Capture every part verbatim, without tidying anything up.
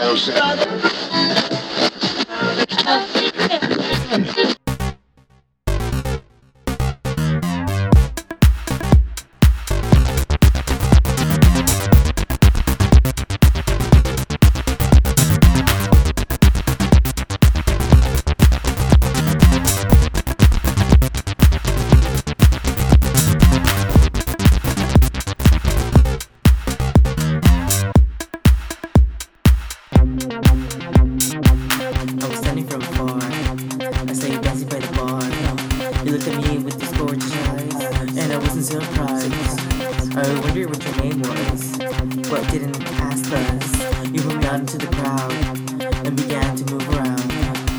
You looked at me with these gorgeous eyes, and I wasn't surprised. I wondered what your name was, but didn't ask us. You put me out into the crowd and began to move around.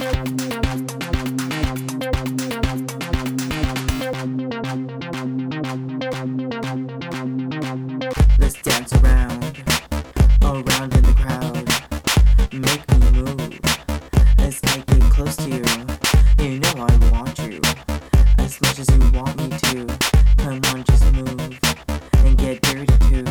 Let's dance around, around in the crowd. Make me move as I get close to you. You know I want you as much as you want me to. Come on, just move and get dirty too.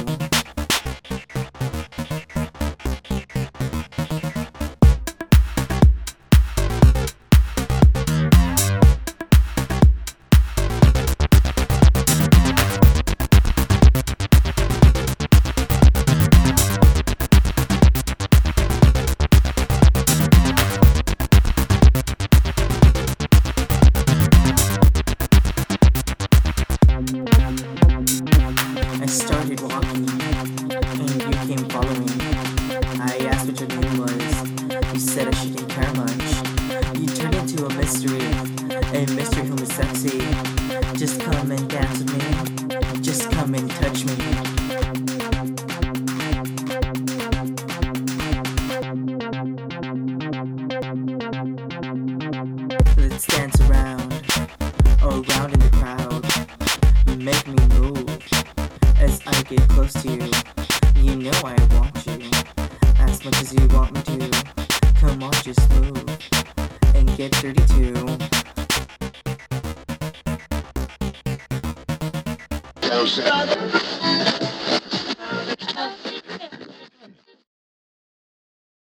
I started walking, and you came following. I asked what your name was. You said I shouldn't care much. You turned into a mystery, a mystery who is sexy. Just come and dance with me. Just come and touch me. Let's dance around, around in the crowd. You make me move as I get close to you. You know I want you as much as you want me to. Come on, just move and get dirty too.